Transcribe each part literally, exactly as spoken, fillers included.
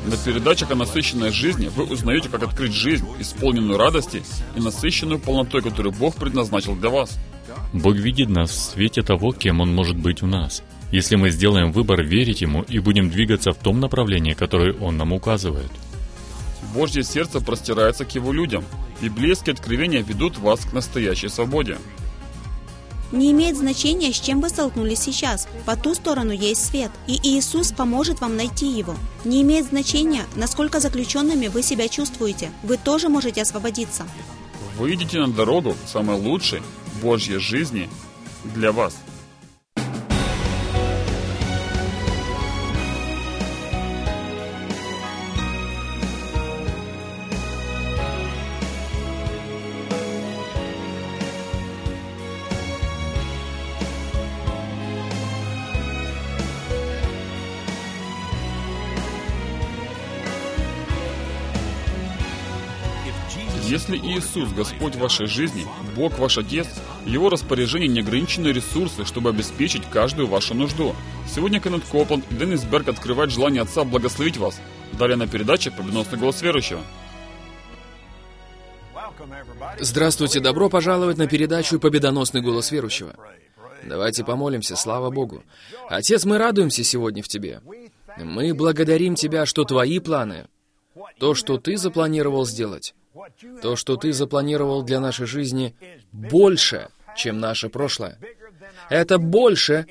На передачах о насыщенной жизни вы узнаете, как открыть жизнь, исполненную радости и насыщенную полнотой, которую Бог предназначил для вас. Бог видит нас в свете того, кем Он может быть у нас, если мы сделаем выбор верить Ему и будем двигаться в том направлении, которое Он нам указывает. Божье сердце простирается к Его людям. Библейские откровения ведут вас к настоящей свободе. Не имеет значения, с чем вы столкнулись сейчас. По ту сторону есть свет, и Иисус поможет вам найти его. Не имеет значения, насколько заключенными вы себя чувствуете. Вы тоже можете освободиться. Выйдите на дорогу к самой лучшей Божьей жизни для вас. Если Иисус Господь вашей жизни, Бог ваш Отец, в Его распоряжении неограниченные ресурсы, чтобы обеспечить каждую вашу нужду. Сегодня Кеннет Копланд и Деннис Берг открывают желание Отца благословить вас. Далее на передаче «Победоносный голос верующего». Здравствуйте, добро пожаловать на передачу «Победоносный голос верующего». Давайте помолимся, слава Богу. Отец, мы радуемся сегодня в Тебе. Мы благодарим Тебя, что Твои планы, то, что Ты запланировал сделать, то, что Ты запланировал для нашей жизни, больше, чем наше прошлое. Это больше,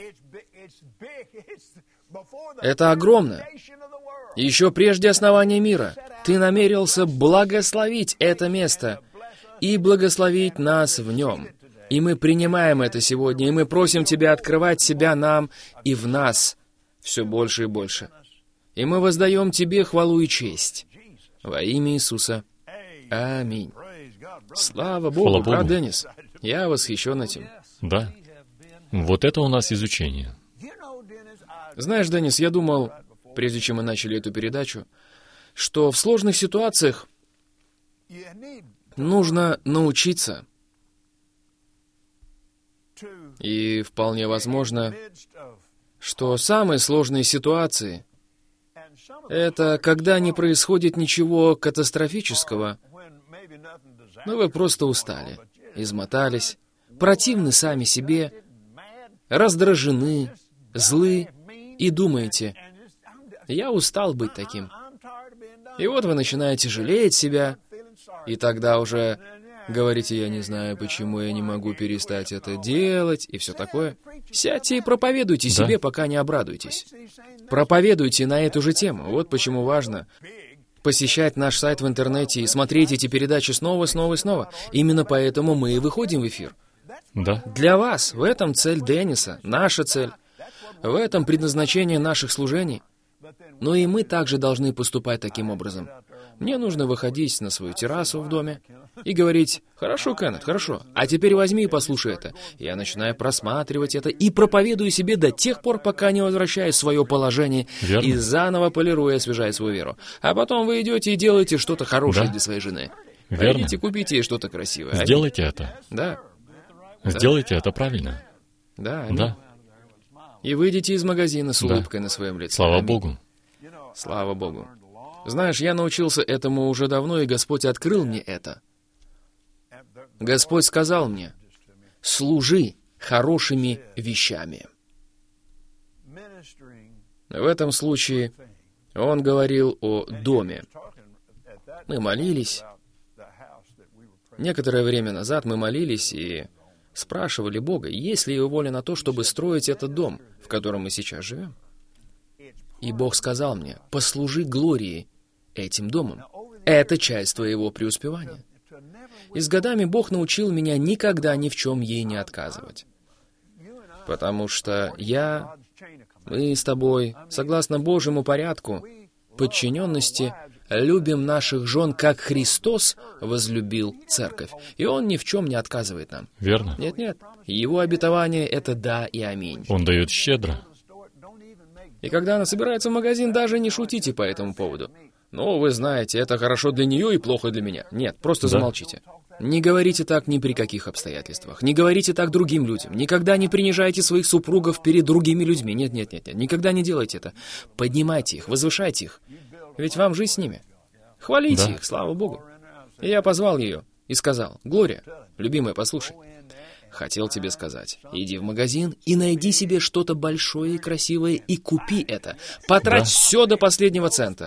это огромно. Еще прежде основания мира Ты намерился благословить это место и благословить нас в нем. И мы принимаем это сегодня, и мы просим Тебя открывать себя нам и в нас все больше и больше. И мы воздаем Тебе хвалу и честь. Во имя Иисуса. Аминь. Слава Богу, Слава брат Богу. Деннис. Я восхищен этим. Да. Вот это у нас изучение. Знаешь, Деннис, я думал, прежде чем мы начали эту передачу, что в сложных ситуациях нужно научиться. И вполне возможно, что самые сложные ситуации — это когда не происходит ничего катастрофического, но вы просто устали, измотались, противны сами себе, раздражены, злы, и думаете: «Я устал быть таким». И вот вы начинаете жалеть себя, и тогда уже говорите: «Я не знаю, почему я не могу перестать это делать», и все такое. Сядьте и проповедуйте Да. себе, пока не обрадуетесь. Проповедуйте на эту же тему. Вот почему важно посещать наш сайт в интернете и смотреть эти передачи снова, снова и снова. Именно поэтому мы и выходим в эфир. Да. Для вас. В этом цель Денниса, наша цель. В этом предназначение наших служений. Но и мы также должны поступать таким образом. Мне нужно выходить на свою террасу в доме и говорить: «Хорошо, Кеннет, хорошо, а теперь возьми и послушай это». Я начинаю просматривать это и проповедую себе до тех пор, пока не возвращаюсь в свое положение Верно. и заново полирую и освежаю свою веру. А потом вы идете и делаете что-то хорошее Да. для своей жены. Верно. Пойдите, купите ей что-то красивое. Сделайте это. Да, Сделайте это правильно. да, аминь. Да. И выйдите из магазина с Да. улыбкой на своем лице. Слава Аминь. Богу. Слава Богу. Знаешь, я научился этому уже давно, и Господь открыл мне это. Господь сказал мне: «Служи хорошими вещами». В этом случае Он говорил о доме. Мы молились. Некоторое время назад мы молились и спрашивали Бога, есть ли Его воля на то, чтобы строить этот дом, в котором мы сейчас живем. И Бог сказал мне: «Послужи глории этим домом. Это часть твоего преуспевания». И с годами Бог научил меня никогда ни в чем ей не отказывать. Потому что я, мы с тобой, согласно Божьему порядку подчиненности, любим наших жен, как Христос возлюбил церковь. И Он ни в чем не отказывает нам. Верно. Нет-нет. Его обетование — это да и аминь. Он дает щедро. И когда она собирается в магазин, даже не шутите по этому поводу. «Ну, вы знаете, это хорошо для нее и плохо для меня». Нет, просто Да. замолчите. Не говорите так ни при каких обстоятельствах. Не говорите так другим людям. Никогда не принижайте своих супругов перед другими людьми. Нет, нет, нет, нет. Никогда не делайте это. Поднимайте их, возвышайте их. Ведь вам жить с ними. Хвалите Да. их, слава Богу. И я позвал ее и сказал: «Глория, любимая, послушай. Хотел тебе сказать, иди в магазин и найди себе что-то большое и красивое и купи это. Потрать Да. все до последнего цента».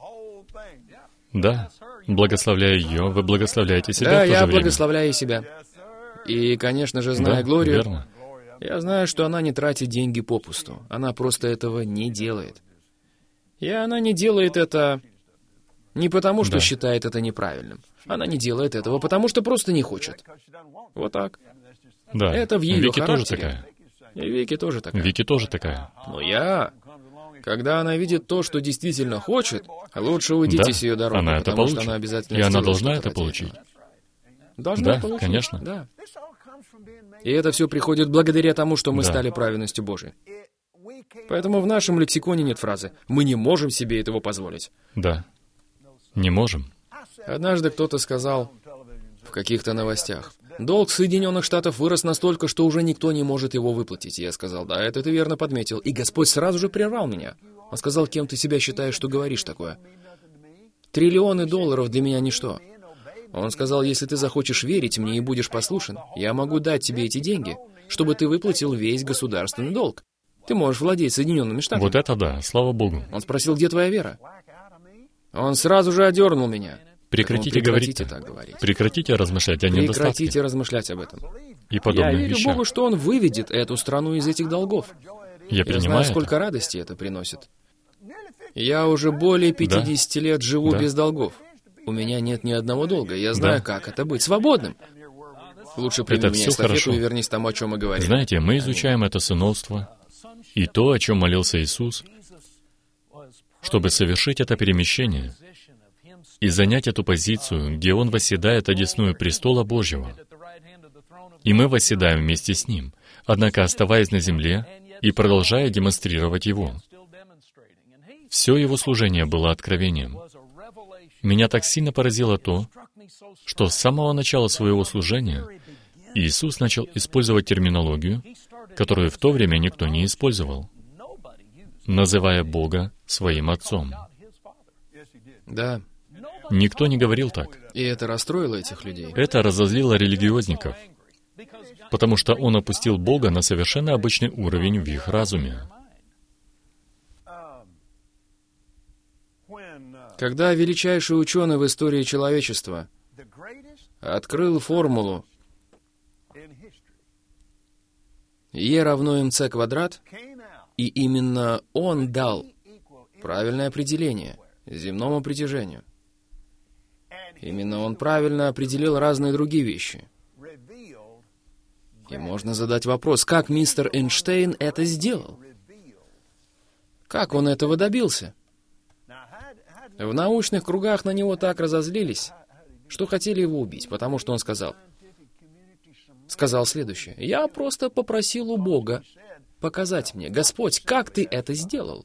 Да. Благословляя ее, вы благословляете себя Да, в то я же время. благословляю себя. И, конечно же, зная Да, Глорию, верно. я знаю, что она не тратит деньги попусту. Она просто этого не делает. И она не делает это не потому, что Да. считает это неправильным. Она не делает этого, потому что просто не хочет. Вот так. Да. Это в ее Вики тоже характере. такая. И Вики тоже такая. Вики тоже такая. Но я... Когда она видит то, что действительно хочет, лучше уйдите Да, с ее дороги, она это потому что получит. она обязательно И она сделает должна что-то это ради получить. этого. Должна Да, получить. конечно. Да. И это все приходит благодаря тому, что мы Да. стали праведностью Божией. Поэтому в нашем лексиконе нет фразы «мы не можем себе этого позволить». Да. Не можем. Однажды кто-то сказал в каких-то новостях: «Долг Соединенных Штатов вырос настолько, что уже никто не может его выплатить». И я сказал: «Да, это ты верно подметил». И Господь сразу же прервал меня. Он сказал: «Кем ты себя считаешь, что говоришь такое? Триллионы долларов для меня ничто». Он сказал: «Если ты захочешь верить мне и будешь послушен, я могу дать тебе эти деньги, чтобы ты выплатил весь государственный долг. Ты можешь владеть Соединенными Штатами». Вот это да, слава Богу. Он спросил: «Где твоя вера?» Он сразу же одернул меня. Прекратите Поэтому говорить. прекратите так говорить. Прекратите размышлять о недостатке Прекратите размышлять об этом. и Я подобных верю вещах. Богу, что Он выведет эту страну из этих долгов. Я Я принимаю знаю, это. сколько радости это приносит. Я уже более пятидесяти лет живу Да. без долгов. У меня нет ни одного долга. Я знаю, Да. как это быть свободным. Лучше прими Это меня всё эстафету хорошо. и вернись к тому, о чем мы говорили. Знаете, мы изучаем это сыновство и то, о чем молился Иисус, чтобы совершить это перемещение и занять эту позицию, где Он восседает одесную престола Божьего. И мы восседаем вместе с Ним, однако оставаясь на земле и продолжая демонстрировать Его. Все Его служение было откровением. Меня так сильно поразило то, что с самого начала своего служения Иисус начал использовать терминологию, которую в то время никто не использовал, называя Бога своим Отцом. Да. Никто не говорил так. И это расстроило этих людей. Это разозлило религиозников, потому что он опустил Бога на совершенно обычный уровень в их разуме. Когда величайший ученый в истории человечества открыл формулу Е равно МЦ квадрат, и именно он дал правильное определение земному притяжению. Именно он правильно определил разные другие вещи. И можно задать вопрос, как мистер Эйнштейн это сделал? Как он этого добился? В научных кругах на него так разозлились, что хотели его убить, потому что он сказал, сказал следующее: «Я просто попросил у Бога показать мне, Господь, как ты это сделал?»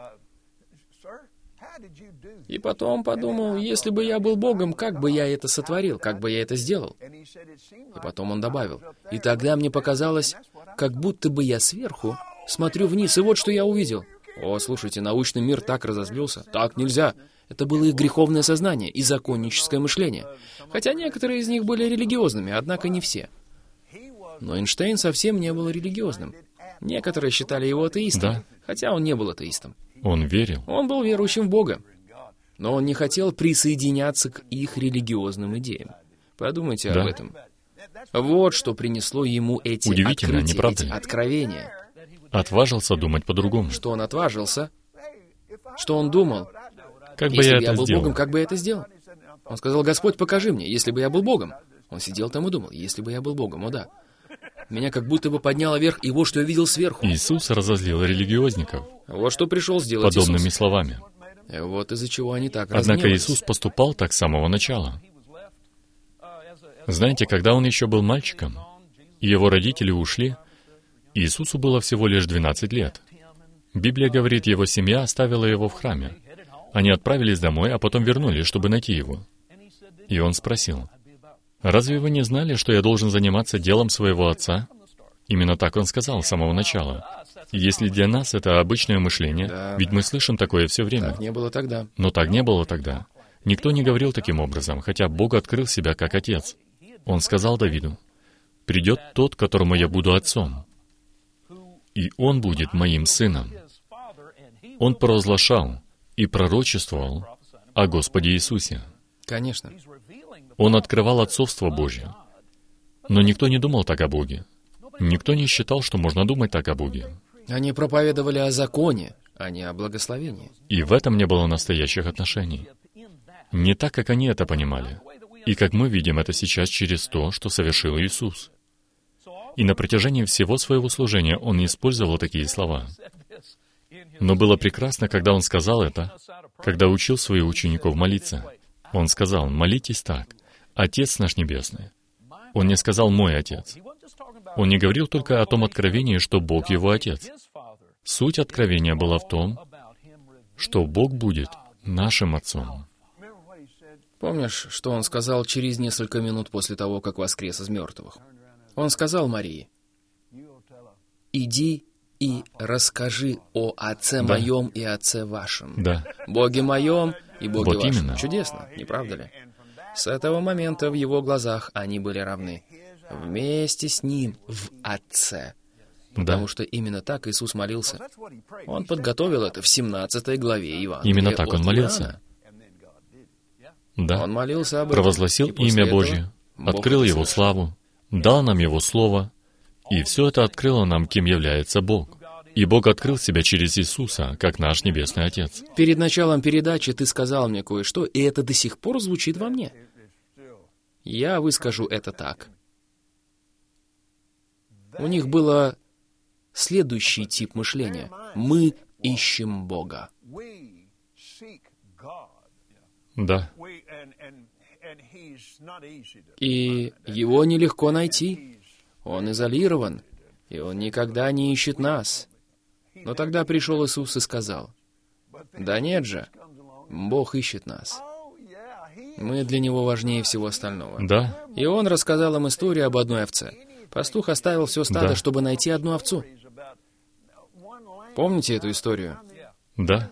И потом подумал, если бы я был Богом, как бы я это сотворил, как бы я это сделал? И потом он добавил, и тогда мне показалось, как будто бы я сверху смотрю вниз, и вот что я увидел. О, слушайте, научный мир так разозлился. Так нельзя. Это было их греховное сознание и законническое мышление. Хотя некоторые из них были религиозными, однако не все. Но Эйнштейн совсем не был религиозным. Некоторые считали его атеистом, Да. хотя он не был атеистом. Он верил. Он был верующим в Бога, но он не хотел присоединяться к их религиозным идеям. Подумайте Да. об этом. Вот что принесло ему эти Удивительно, открытия, не правда эти ли? откровения. Отважился думать по-другому. Что он отважился, что он думал, Как бы если я бы я это был сделал? Богом, как бы я это сделал? Он сказал, Господь, покажи мне, если бы я был Богом. Он сидел там и думал, если бы я был Богом, о да. Меня как будто бы подняло вверх, и вот что я видел сверху. Иисус разозлил религиозников Вот что пришел сделать подобными Иисус. словами. И вот из-за чего они так Однако разгневались. Иисус поступал так с самого начала. Знаете, когда он еще был мальчиком, и его родители ушли, Иисусу было всего лишь двенадцать лет. Библия говорит, его семья оставила его в храме. Они отправились домой, а потом вернулись, чтобы найти его. И он спросил, «Разве вы не знали, что я должен заниматься делом своего отца?» Именно так он сказал с самого начала. И если для нас это обычное мышление, Да. ведь мы слышим такое все время. Так не было тогда. Но так не было тогда. Никто не говорил таким образом, хотя Бог открыл себя как Отец. Он сказал Давиду: «Придет тот, которому я буду отцом, и он будет моим сыном». Он провозглашал и пророчествовал о Господе Иисусе. Конечно. Он открывал отцовство Божье. Но никто не думал так о Боге. Никто не считал, что можно думать так о Боге. Они проповедовали о законе, а не о благословении. И в этом не было настоящих отношений. Не так, как они это понимали. И как мы видим это сейчас через то, что совершил Иисус. И на протяжении всего своего служения Он использовал такие слова. Но было прекрасно, когда Он сказал это, когда учил своих учеников молиться. Он сказал: «Молитесь так: Отец наш Небесный». Он не сказал «Мой Отец». Он не говорил только о том откровении, что Бог Его Отец. Суть откровения была в том, что Бог будет нашим Отцом. Помнишь, что он сказал через несколько минут после того, как воскрес из мертвых? Он сказал Марии: «Иди и расскажи о Отце Да. моем и Отце вашем. Да, Боге моем и Боге Вот вашем». именно. Чудесно, не правда ли? С этого момента в его глазах они были равны. Вместе с ним в Отце. да. Потому что именно так Иисус молился. Он подготовил это в семнадцатой главе Евангелия. Именно так от он молился. Иоанна. Да. Он молился об этом. Провозгласил и после имя этого Божье, Бог открыл это Его совершил. славу, дал нам Его Слово, и все это открыло нам, кем является Бог. И Бог открыл себя через Иисуса, как наш Небесный Отец. Перед началом передачи ты сказал мне кое-что, и это до сих пор звучит во мне. Я выскажу это так. У них было следующий тип мышления. Мы ищем Бога. Да, И его нелегко найти. Он изолирован, и он никогда не ищет нас. Но тогда пришел Иисус и сказал: «Да нет же, Бог ищет нас. Мы для Него важнее всего остального». да, И он рассказал им историю об одной овце. Пастух оставил все стадо, Да. чтобы найти одну овцу. Помните эту историю? да,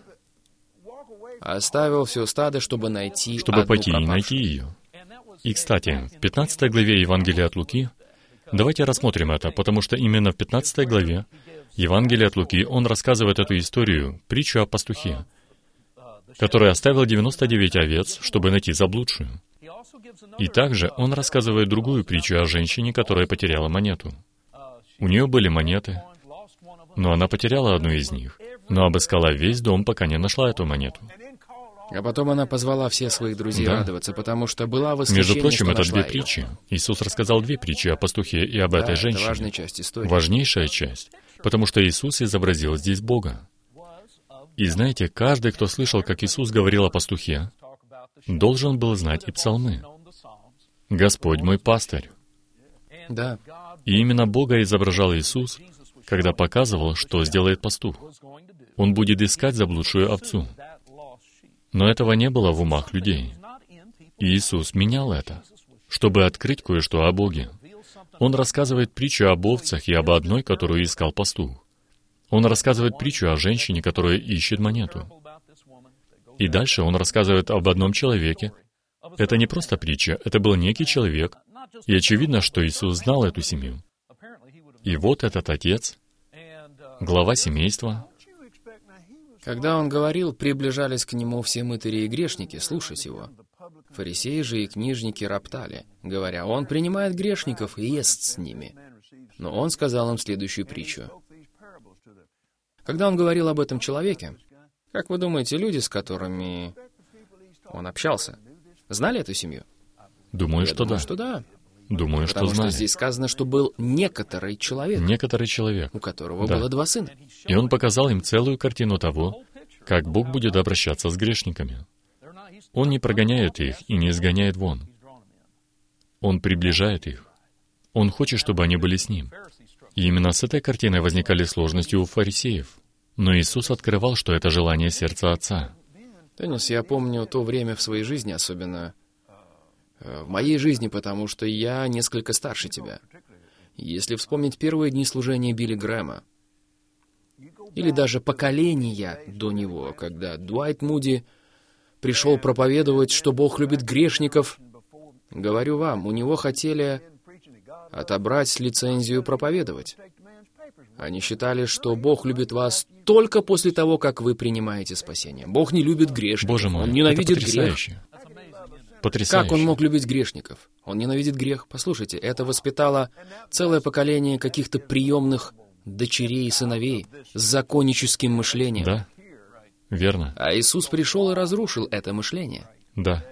Оставил все стадо, чтобы найти чтобы одну пойти и пропавшую. найти ее. И, кстати, в пятнадцатой главе Евангелия от Луки, давайте рассмотрим это, потому что именно в пятнадцатой главе Евангелия от Луки он рассказывает эту историю, притчу о пастухе, который оставил девяносто девять овец, чтобы найти заблудшую. И также он рассказывает другую притчу о женщине, которая потеряла монету. У нее были монеты, но она потеряла одну из них, но обыскала весь дом, пока не нашла эту монету. А потом она позвала всех своих друзей Да. радоваться, потому что была восхищение, Между прочим, что это нашла две её. притчи. Иисус рассказал две притчи о пастухе и об Да, этой это женщине. важная часть истории. Важнейшая часть, потому что Иисус изобразил здесь Бога. И знаете, каждый, кто слышал, как Иисус говорил о пастухе, должен был знать и псалмы. «Господь мой пастырь». Да. И именно Бога изображал Иисус, когда показывал, что сделает пастух. Он будет искать заблудшую овцу. Но этого не было в умах людей. И Иисус менял это, чтобы открыть кое-что о Боге. Он рассказывает притчу об овцах и об одной, которую искал пастух. Он рассказывает притчу о женщине, которая ищет монету. И дальше он рассказывает об одном человеке. Это не просто притча, это был некий человек. И очевидно, что Иисус знал эту семью. И вот этот отец, глава семейства. Когда он говорил, приближались к нему все мытари и грешники слушать его. Фарисеи же и книжники роптали, говоря: «Он принимает грешников и ест с ними». Но он сказал им следующую притчу. Когда он говорил об этом человеке, как вы думаете, люди, с которыми он общался, знали эту семью? Думаю, Я что думаю, да. что да. Думаю, что Потому что знали. здесь сказано, что был некоторый человек, Некоторый человек. у которого Да. было два сына. И он показал им целую картину того, как Бог будет обращаться с грешниками. Он не прогоняет их и не изгоняет вон. Он приближает их. Он хочет, чтобы они были с ним. И именно с этой картиной возникали сложности у фарисеев. Но Иисус открывал, что это желание сердца Отца. Деннис, я помню то время в своей жизни, особенно э, в моей жизни, потому что я несколько старше тебя. Если вспомнить первые дни служения Билли Грэма, или даже поколения до него, когда Дуайт Муди пришел проповедовать, что Бог любит грешников, говорю вам, у него хотели отобрать лицензию проповедовать. Они считали, что Бог любит вас только после того, как вы принимаете спасение. Бог не любит грешников. Боже мой, Он ненавидит это грех. потрясающе. Потрясающе. Как он мог любить грешников? Он ненавидит грех. Послушайте, это воспитало целое поколение каких-то приемных дочерей и сыновей с законническим мышлением. Да, верно. А Иисус пришел и разрушил это мышление. Да.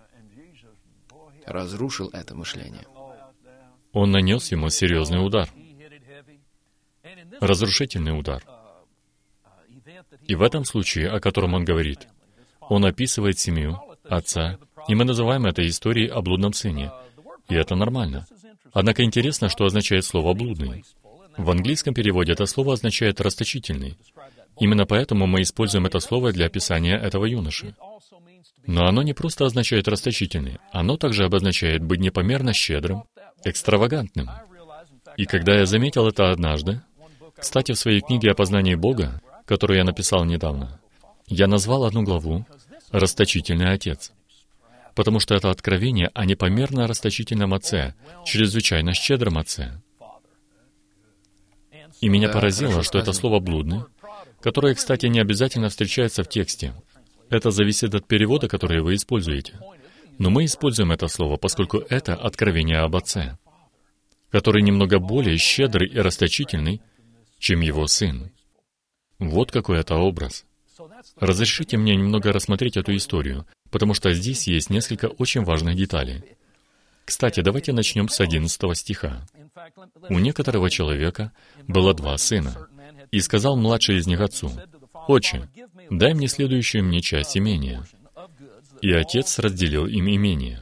Разрушил это мышление. Он нанес ему серьезный удар. Разрушительный удар. И в этом случае, о котором он говорит, он описывает семью, отца, и мы называем это историей о блудном сыне. И это нормально. Однако интересно, что означает слово «блудный». В английском переводе это слово означает «расточительный». Именно поэтому мы используем это слово для описания этого юноши. Но оно не просто означает «расточительный», оно также обозначает быть непомерно щедрым, экстравагантным. И когда я заметил это однажды, кстати, в своей книге о познании Бога, которую я написал недавно, я назвал одну главу «Расточительный отец», потому что это откровение о непомерно расточительном отце, чрезвычайно щедром отце. И меня Да, поразило, хорошо что это сказано. слово «блудный», которое, кстати, не обязательно встречается в тексте. Это зависит от перевода, который вы используете. Но мы используем это слово, поскольку это откровение об отце, который немного более щедрый и расточительный, чем его сын. Вот какой это образ. Разрешите мне немного рассмотреть эту историю, потому что здесь есть несколько очень важных деталей. Кстати, давайте начнем с одиннадцатого стиха. «У некоторого человека было два сына, и сказал младший из них отцу: «Отче, дай мне следующую мне часть имения». И отец разделил им имение.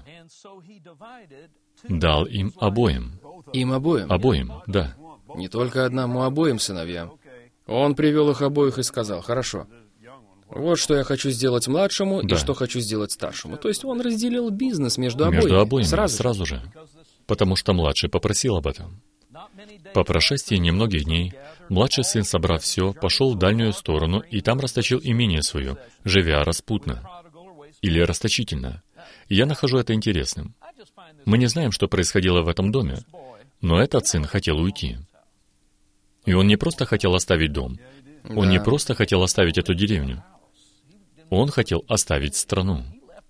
Дал им обоим. Им обоим. Обоим, да. Не только одному, обоим сыновьям. Он привел их обоих и сказал: «Хорошо, вот что я хочу сделать младшему Да. и что хочу сделать старшему». То есть он разделил бизнес между обоими. Между обоими, Сразу. сразу же. Потому что младший попросил об этом. По прошествии немногих дней, младший сын, собрав все, пошел в дальнюю сторону и там расточил имение свое, живя распутно. Или расточительно. И я нахожу это интересным. Мы не знаем, что происходило в этом доме, но этот сын хотел уйти. И он не просто хотел оставить дом, он Да. не просто хотел оставить эту деревню, он хотел оставить страну.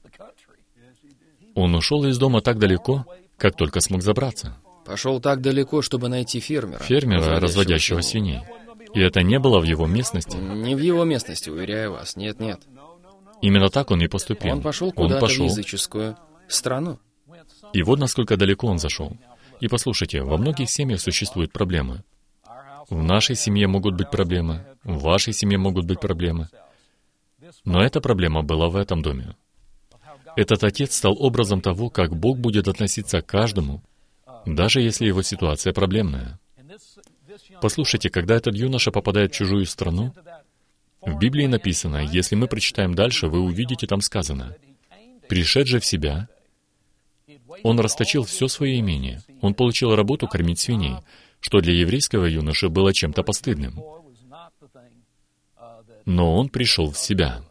Он ушел из дома так далеко, как только смог забраться. Пошел так далеко, чтобы найти фермера. Фермера, разводящего свиней. И это не было в его местности. Не в его местности, уверяю вас. Нет, нет. Именно так он и поступил. Он пошел Он куда-то в пошел. языческую страну. И вот насколько далеко он зашел. И послушайте, во многих семьях существуют проблемы. В нашей семье могут быть проблемы, в вашей семье могут быть проблемы. Но эта проблема была в этом доме. Этот отец стал образом того, как Бог будет относиться к каждому, даже если его ситуация проблемная. Послушайте, когда этот юноша попадает в чужую страну, в Библии написано, если мы прочитаем дальше, вы увидите, там сказано: «Пришед же в себя, он расточил все свое имение, он получил работу кормить свиней», что для еврейского юноши было чем-то постыдным. Но он пришел в себя.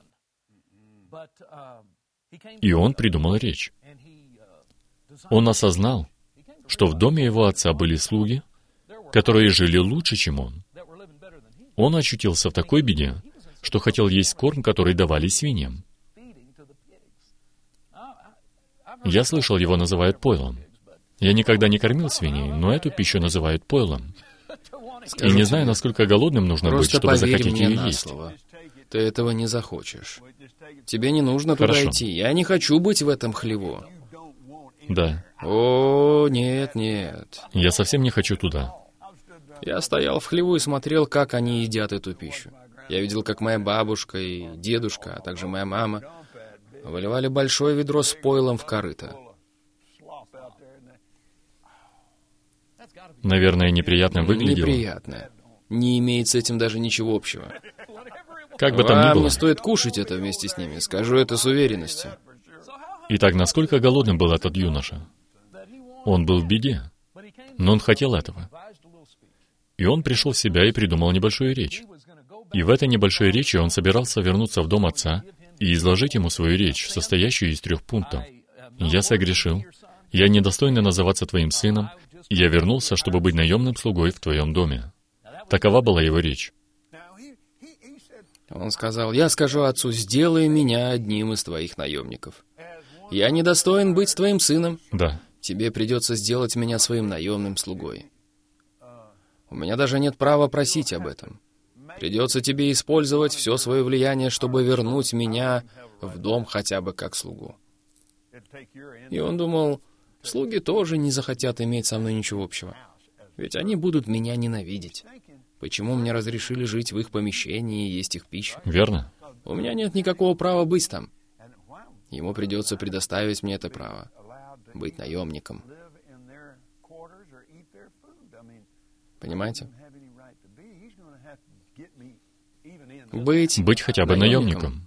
И он придумал речь. Он осознал, что в доме его отца были слуги, которые жили лучше, чем он. Он очутился в такой беде, что хотел есть корм, который давали свиньям. Я слышал, его называют пойлом. Я никогда не кормил свиней, но эту пищу называют пойлом. И не знаю, насколько голодным нужно быть, Просто чтобы поверь захотеть мне ее на есть. слово. Ты этого не захочешь. Тебе не нужно туда Хорошо. идти. Я не хочу быть в этом хлеву. Да, О, нет, нет. я совсем не хочу туда. Я стоял в хлеву и смотрел, как они едят эту пищу. Я видел, как моя бабушка и дедушка, а также моя мама выливали большое ведро с пойлом в корыто. Наверное, неприятно выглядело. Неприятно. Не имеет с этим даже ничего общего. Как бы там ни Вам было. не стоит кушать это вместе с ними, скажу это с уверенностью. Итак, насколько голодным был этот юноша? Он был в беде. Но он хотел этого. И он пришел в себя и придумал небольшую речь. И в этой небольшой речи он собирался вернуться в дом отца и изложить ему свою речь, состоящую из трех пунктов. «Я согрешил, я недостойный называться твоим сыном, и я вернулся, чтобы быть наемным слугой в твоем доме». Такова была его речь. Он сказал: «Я скажу отцу, сделай меня одним из твоих наемников. Я недостоин быть твоим сыном. Да. Тебе придется сделать меня своим наемным слугой. У меня даже нет права просить об этом. Придется тебе использовать все свое влияние, чтобы вернуть меня в дом хотя бы как слугу». И он думал, слуги тоже не захотят иметь со мной ничего общего. Ведь они будут меня ненавидеть. Почему мне разрешили жить в их помещении и есть их пищу? Верно. У меня нет никакого права быть там. Ему придется предоставить мне это право. Быть наемником. Понимаете? Быть, Быть хотя бы наемником.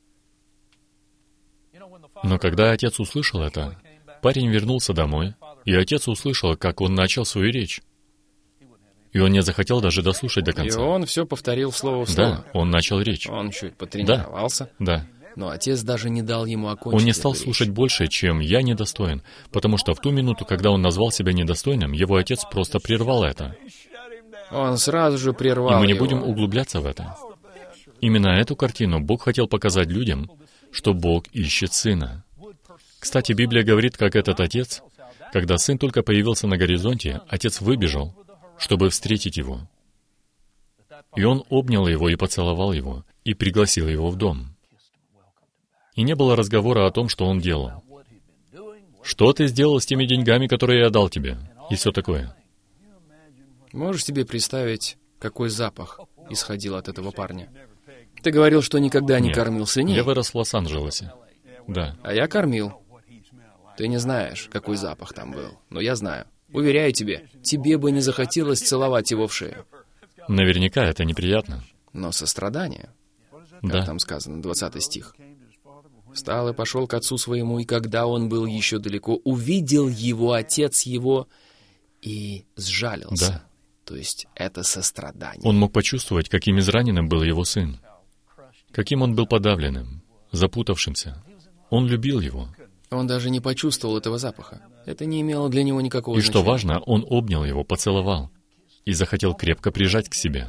Но когда отец услышал это, парень вернулся домой, и отец услышал, как он начал свою речь. И он не захотел даже дослушать до И конца. он все повторил слово в слово. Да, он начал речь. Он чуть потренировался, Да. но отец даже не дал ему окончить Он не стал эту речь. слушать больше, чем «я недостоин», потому что в ту минуту, когда он назвал себя недостойным, его отец просто прервал это. Он сразу же И прервал мы не его. будем углубляться в это. Именно эту картину Бог хотел показать людям, что Бог ищет сына. Кстати, Библия говорит, как этот отец, когда сын только появился на горизонте, отец выбежал, чтобы встретить его. И он обнял его и поцеловал его, и пригласил его в дом. И не было разговора о том, что он делал. «Что ты сделал с теми деньгами, которые я дал тебе?» И все такое. Можешь себе представить, какой запах исходил от этого парня? Ты говорил, что никогда не Нет. кормил свиней, Я вырос в Лос-Анджелесе. Да. а я кормил. Ты не знаешь, какой запах там был, но я знаю. Уверяю тебе, тебе бы не захотелось целовать его в шею. Наверняка это неприятно. Но сострадание, как Да. там сказано, двадцатый стих. «Встал и пошел к отцу своему, и когда он был еще далеко, увидел его отец его и сжалился». Да. То есть это сострадание. Он мог почувствовать, каким израненным был его сын. Каким он был подавленным, запутавшимся. Он любил его. Он даже не почувствовал этого запаха. Это не имело для него никакого И значения. что важно, он обнял его, поцеловал и захотел крепко прижать к себе.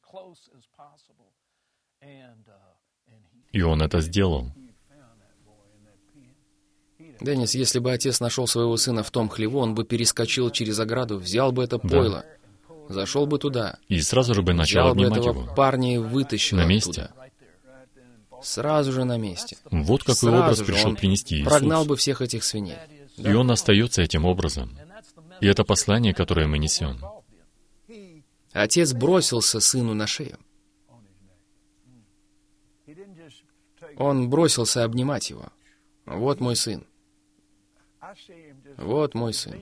И он это сделал. Деннис, если бы отец нашел своего сына в том хлеву, он бы перескочил через ограду, взял бы это пойло, зашел бы туда, И сразу же бы начал взял бы обнимать этого его. парня и вытащил На оттуда. месте. Сразу же на месте. Вот какой Сразу образ же пришел он принести прогнал Иисус. бы всех этих свиней. И он остается этим образом. И это послание, которое мы несем. Отец бросился сыну на шею. Он бросился обнимать его. Вот мой сын. Вот мой сын.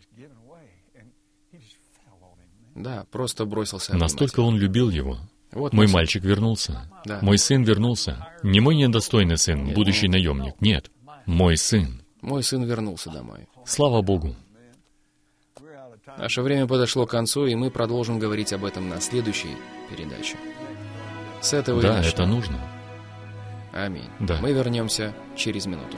Да, просто бросился обнимать Настолько его. он любил его. Вот Мой сын. мальчик вернулся. Да. Мой сын вернулся. Не мой недостойный сын, будущий наемник. Нет. Мой сын. Мой сын вернулся домой. Слава Богу. Наше время подошло к концу, и мы продолжим говорить об этом на следующей передаче. С этого и Да, начнем. это нужно. Аминь. Да. Мы вернемся через минуту.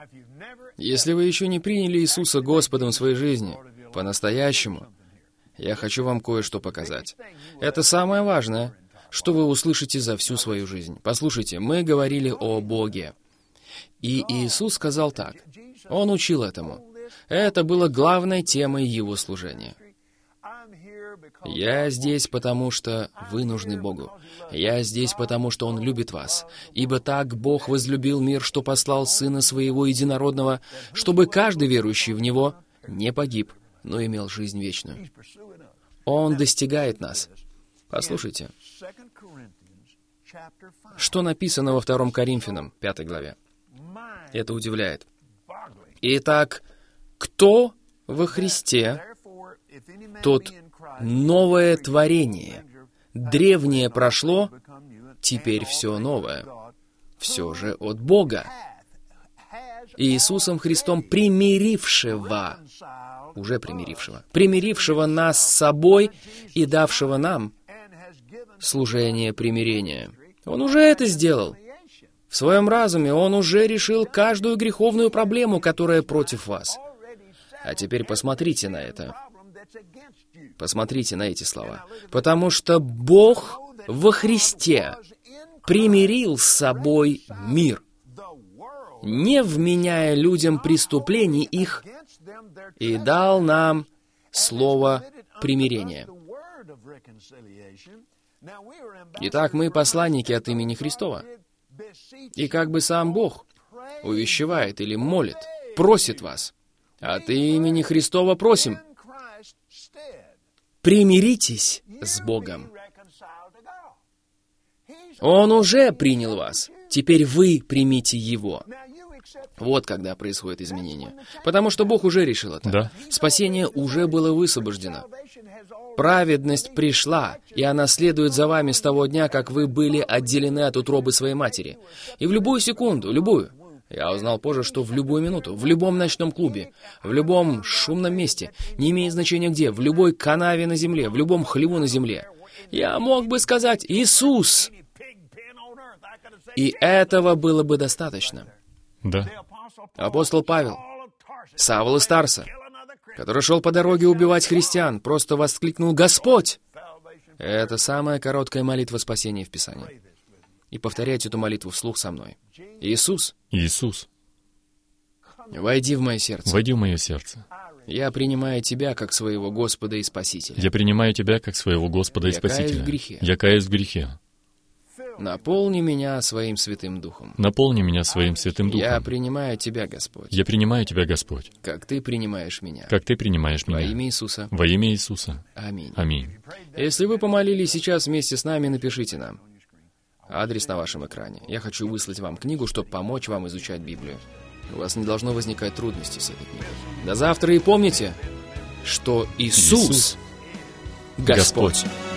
Если вы еще не приняли Иисуса Господом в своей жизни, по-настоящему, я хочу вам кое-что показать. Это самое важное, что вы услышите за всю свою жизнь. Послушайте, мы говорили о Боге. И Иисус сказал так. Он учил этому. Это было главной темой Его служения. «Я здесь, потому что вы нужны Богу. Я здесь, потому что Он любит вас. Ибо так Бог возлюбил мир, что послал Сына Своего Единородного, чтобы каждый верующий в Него не погиб, но имел жизнь вечную». Он достигает нас. Послушайте, что написано во втором Коринфянам, пятой главе. Это удивляет. «Итак, кто во Христе, тот новое творение. Древнее прошло, теперь все новое. Все же от Бога. Иисусом Христом примирившего, уже примирившего, примирившего нас с собой и давшего нам служение примирения». Он уже это сделал. В своем разуме Он уже решил каждую греховную проблему, которая против вас. А теперь посмотрите на это. Посмотрите на эти слова. «Потому что Бог во Христе примирил с собой мир, не вменяя людям преступлений их, и дал нам слово примирения». Итак, мы посланники от имени Христова. И как бы сам Бог увещевает или молит, просит вас. От имени Христова просим, примиритесь с Богом. Он уже принял вас. Теперь вы примите Его. Вот когда происходит изменение. Потому что Бог уже решил это. Да. Спасение уже было высвобождено. Праведность пришла, и она следует за вами с того дня, как вы были отделены от утробы своей матери. И в любую секунду, любую, я узнал позже, что в любую минуту, в любом ночном клубе, в любом шумном месте, не имеет значения где, в любой канаве на земле, в любом хлеву на земле, я мог бы сказать «Иисус!» И этого было бы достаточно. Да. Апостол Павел, Савл из Тарса, который шел по дороге убивать христиан, просто воскликнул «Господь!» Это самая короткая молитва спасения в Писании. И повторяйте эту молитву вслух со мной. «Иисус, Иисус, войди в мое сердце. войди в мое сердце. Я принимаю Тебя как своего Господа и Спасителя. Я принимаю Тебя как своего Господа и Я каюсь Спасителя. в грехе. Я каюсь в грехе. Наполни меня своим Святым Духом. Наполни меня своим Святым Духом. Я принимаю Тебя, Господь, Я принимаю Тебя, Господь, как Ты принимаешь меня. как Ты принимаешь Во меня. имя Иисуса. Во имя Иисуса. Аминь. Аминь. Если вы помолились сейчас вместе с нами, напишите нам. Адрес на вашем экране. Я хочу выслать вам книгу, чтобы помочь вам изучать Библию. У вас не должно возникать трудностей с этой книгой. До завтра и помните, что Иисус, Иисус Господь. Господь.